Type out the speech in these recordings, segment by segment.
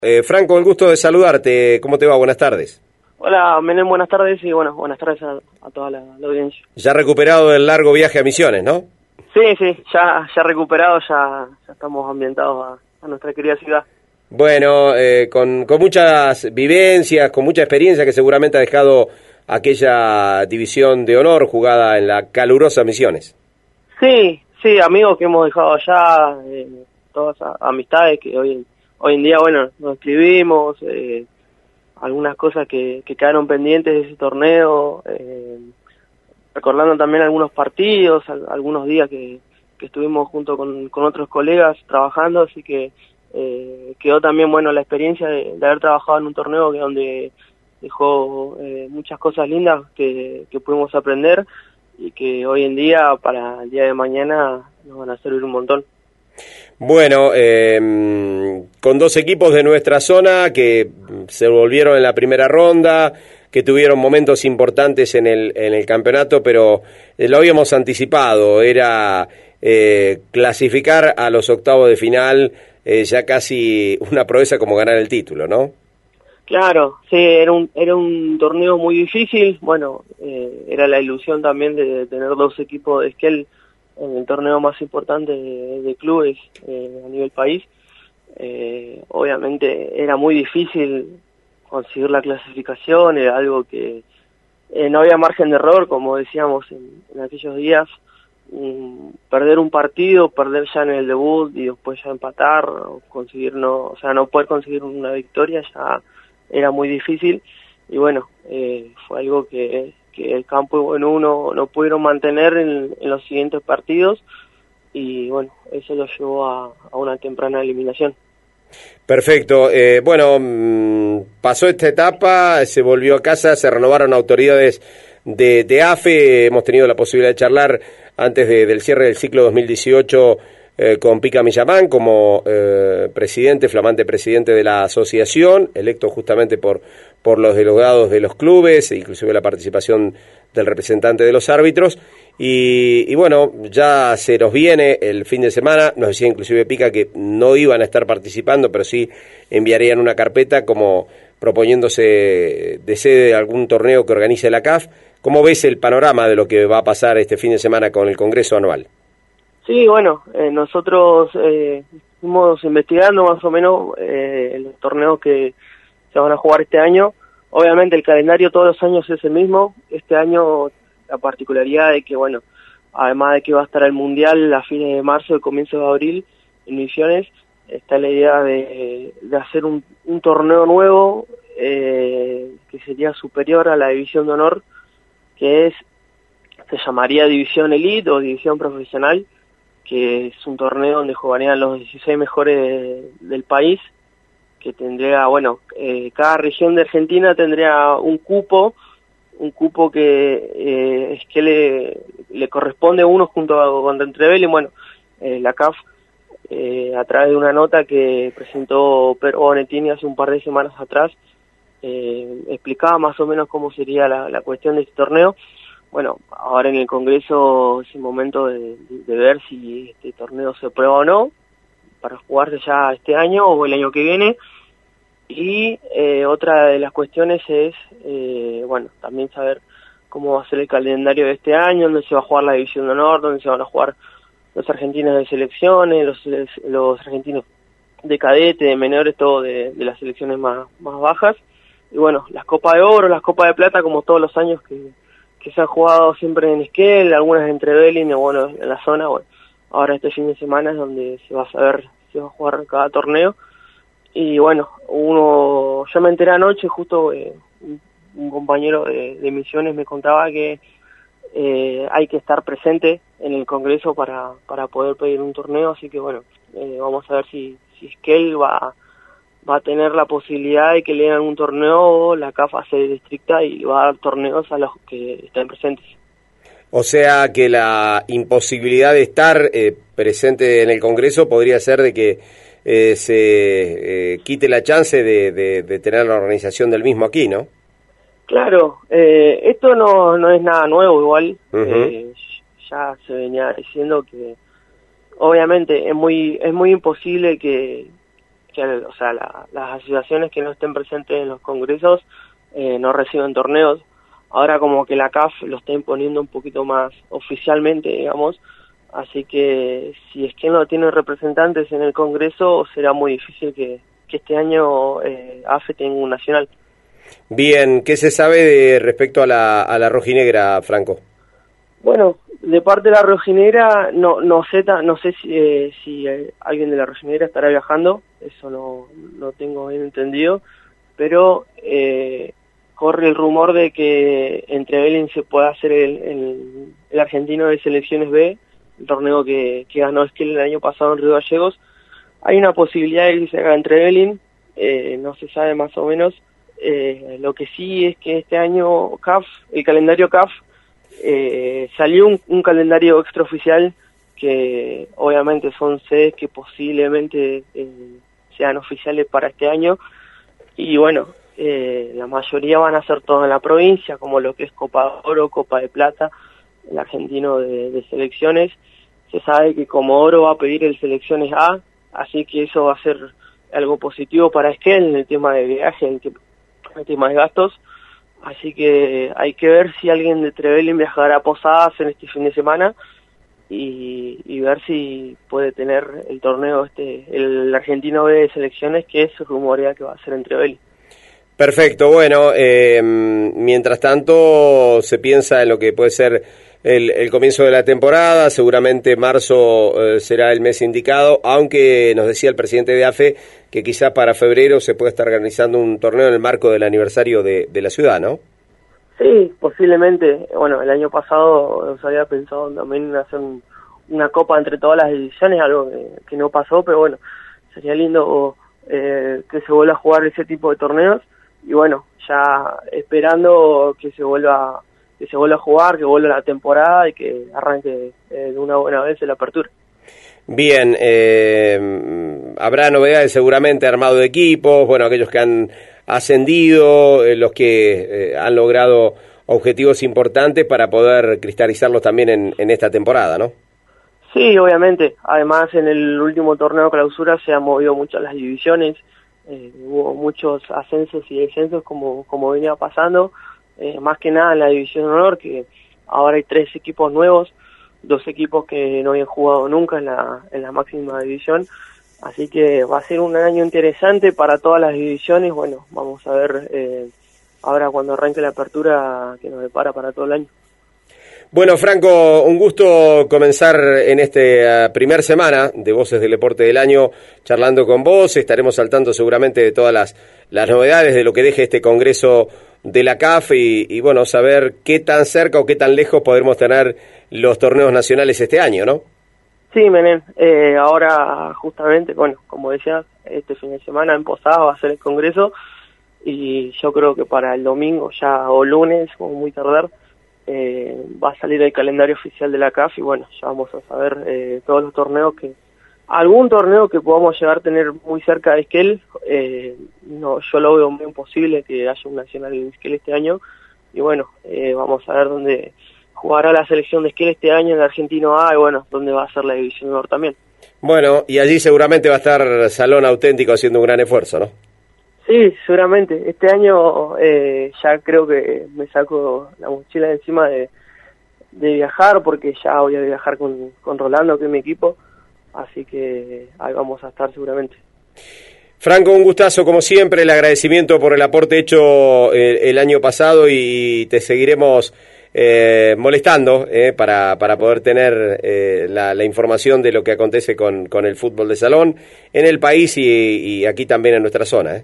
Franco, el gusto de saludarte. ¿Cómo te va? Buenas tardes. Hola, Menem, buenas tardes y bueno, buenas tardes a toda la audiencia. Ya recuperado del largo viaje a Misiones, ¿no? Sí, ya recuperado, ya estamos ambientados a nuestra querida ciudad. Bueno, con muchas vivencias, con mucha experiencia que seguramente ha dejado aquella división de honor jugada en la calurosa Misiones. Sí, amigos que hemos dejado allá, todas amistades que hoy en día, bueno, nos escribimos, algunas cosas que quedaron pendientes de ese torneo, recordando también algunos partidos, algunos días que estuvimos junto con otros colegas trabajando, así que quedó también bueno la experiencia de haber trabajado en un torneo donde dejó muchas cosas lindas que pudimos aprender y que hoy en día, para el día de mañana, nos van a servir un montón. Bueno, con dos equipos de nuestra zona que se volvieron en la primera ronda, que tuvieron momentos importantes en el campeonato, pero lo habíamos anticipado, era clasificar a los octavos de final, ya casi una proeza como ganar el título, ¿no? Claro, sí, era un torneo muy difícil, bueno, era la ilusión también de tener dos equipos de Esquel en el torneo más importante de clubes a nivel país. Obviamente era muy difícil conseguir la clasificación, era algo que no había margen de error, como decíamos en aquellos días. Perder un partido, perder ya en el debut y después ya empatar, no poder conseguir una victoria ya era muy difícil. Y bueno, fue algo que el campo y bueno, uno no pudieron mantener en los siguientes partidos y bueno, eso lo llevó a una temprana eliminación. Perfecto, pasó esta etapa, se volvió a casa, se renovaron autoridades de AFE, hemos tenido la posibilidad de charlar antes del cierre del ciclo 2018 con Pica Millamán como flamante presidente de la asociación, electo justamente por los delegados de los clubes, inclusive la participación del representante de los árbitros, y bueno, ya se nos viene el fin de semana, nos decía inclusive Pica que no iban a estar participando, pero sí enviarían una carpeta como proponiéndose de sede de algún torneo que organice la CAF. ¿Cómo ves el panorama de lo que va a pasar este fin de semana con el Congreso Anual? Sí, bueno, nosotros fuimos investigando más o menos los torneos que se van a jugar este año. Obviamente el calendario todos los años es el mismo. Este año la particularidad de que, bueno, además de que va a estar el Mundial a fines de marzo y comienzos de abril en Misiones, está la idea de hacer un torneo nuevo que sería superior a la División de Honor, que se llamaría División Elite o División Profesional, que es un torneo donde jugarían los 16 mejores del país, que tendría, cada región de Argentina tendría un cupo que es que le corresponde a uno junto con Entrevel, y bueno, la CAF, a través de una nota que presentó Pedro Bonettini hace un par de semanas atrás, explicaba más o menos cómo sería la cuestión de este torneo. Bueno, ahora en el Congreso es el momento de ver si este torneo se aprueba o no, para jugarse ya este año o el año que viene. Y otra de las cuestiones es, también saber cómo va a ser el calendario de este año, dónde se va a jugar la División de Honor, dónde se van a jugar los argentinos de selecciones, los argentinos de cadete, de menores, todo de las selecciones más bajas. Y bueno, las Copas de Oro, las Copas de Plata, como todos los años que se han jugado siempre en Esquel, algunas en Trevelin, en la zona. Bueno, ahora este fin de semana es donde se va a saber si va a jugar cada torneo. Y bueno, yo me enteré anoche, justo un compañero de Misiones me contaba que hay que estar presente en el Congreso para poder pedir un torneo, así que bueno, vamos a ver si Esquel va a tener la posibilidad de que le den un torneo, o la CAF va a ser estricta y va a dar torneos a los que estén presentes. O sea que la imposibilidad de estar presente en el Congreso podría ser de que se quite la chance de tener la organización del mismo aquí, ¿no? Claro, esto no es nada nuevo igual. Uh-huh. Ya se venía diciendo que obviamente es muy imposible que o sea, las asociaciones que no estén presentes en los congresos no reciben torneos. Ahora como que la CAF lo está imponiendo un poquito más oficialmente, digamos, así que si es que no tiene representantes en el Congreso, será muy difícil que este año AFE tenga un nacional. Bien, ¿qué se sabe respecto a la rojinegra, Franco? Bueno, de parte de la rojinegra no sé si alguien de la rojinegra estará viajando, eso no tengo bien entendido, pero corre el rumor de que entre Trevelin se pueda hacer el argentino de selecciones B, el torneo que ganó Esquel el año pasado en Río Gallegos. Hay una posibilidad de que se haga en Trevelin, no se sabe más o menos. Lo que sí es que este año el calendario CAF, salió un calendario extraoficial que obviamente son sedes que posiblemente sean oficiales para este año, y bueno, la mayoría van a ser todas en la provincia, como lo que es Copa de Oro, Copa de Plata, el argentino de selecciones. Se sabe que como Oro va a pedir el selecciones A, así que eso va a ser algo positivo para Esquel en el tema de viaje, en el tema de gastos. Así que hay que ver si alguien de Trevelin viajará a Posadas en este fin de semana y ver si puede tener el torneo el argentino B de selecciones, que es rumorea que va a ser en Trevelin. Perfecto, bueno, mientras tanto se piensa en lo que puede ser el comienzo de la temporada. Seguramente marzo será el mes indicado, aunque nos decía el presidente de AFE que quizás para febrero se puede estar organizando un torneo en el marco del aniversario de la ciudad, ¿no? Sí, posiblemente. Bueno, el año pasado nos había pensado también en hacer una copa entre todas las divisiones, algo que no pasó, pero bueno, sería lindo que se vuelva a jugar ese tipo de torneos. Y bueno, ya esperando que se vuelva a jugar, que vuelva la temporada y que arranque de una buena vez la apertura. Bien, habrá novedades seguramente, armado de equipos, bueno, aquellos que han ascendido, los que han logrado objetivos importantes para poder cristalizarlos también en esta temporada, ¿no? Sí, obviamente. Además, en el último torneo de clausura se han movido muchas las divisiones. Hubo muchos ascensos y descensos como venía pasando, más que nada en la división de honor, que ahora hay 3 equipos nuevos, 2 equipos que no habían jugado nunca en la máxima división, así que va a ser un año interesante para todas las divisiones. Bueno, vamos a ver ahora cuando arranque la apertura que nos depara para todo el año. Bueno, Franco, un gusto comenzar en esta primer semana de Voces del Deporte del Año charlando con vos. Estaremos al tanto seguramente de todas las novedades de lo que deje este congreso de la CAF y bueno, saber qué tan cerca o qué tan lejos podremos tener los torneos nacionales este año, ¿no? Sí, Menem. Ahora justamente, bueno, como decía, este fin de semana en Posadas va a ser el congreso y yo creo que para el domingo ya o lunes, como muy tardar, va a salir el calendario oficial de la CAF y bueno, ya vamos a saber todos los torneos algún torneo que podamos llegar a tener muy cerca de Esquel. Yo lo veo muy imposible que haya un nacional en Esquel este año y bueno, vamos a ver dónde jugará la selección de Esquel este año en el Argentino A y bueno, dónde va a ser la División Honor también. Bueno, y allí seguramente va a estar Salón Auténtico haciendo un gran esfuerzo, ¿no? Sí, seguramente. Este año ya creo que me saco la mochila de encima de viajar, porque ya voy a viajar con Rolando, que es mi equipo, así que ahí vamos a estar seguramente. Franco, un gustazo como siempre, el agradecimiento por el aporte hecho el año pasado y te seguiremos molestando para poder tener la información de lo que acontece con el fútbol de salón en el país y aquí también en nuestra zona.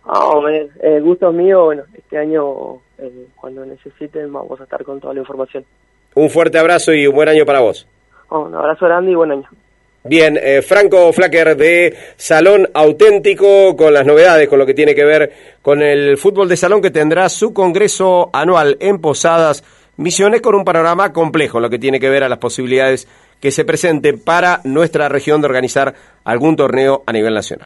El gusto es mío. Bueno, este año cuando necesiten vamos a estar con toda la información. Un fuerte abrazo y un buen año para vos. Un abrazo grande y buen año. Bien, Franco Flacker de Salón Auténtico con las novedades, con lo que tiene que ver con el fútbol de salón que tendrá su congreso anual en Posadas Misiones, con un panorama complejo en lo que tiene que ver a las posibilidades que se presenten para nuestra región de organizar algún torneo a nivel nacional.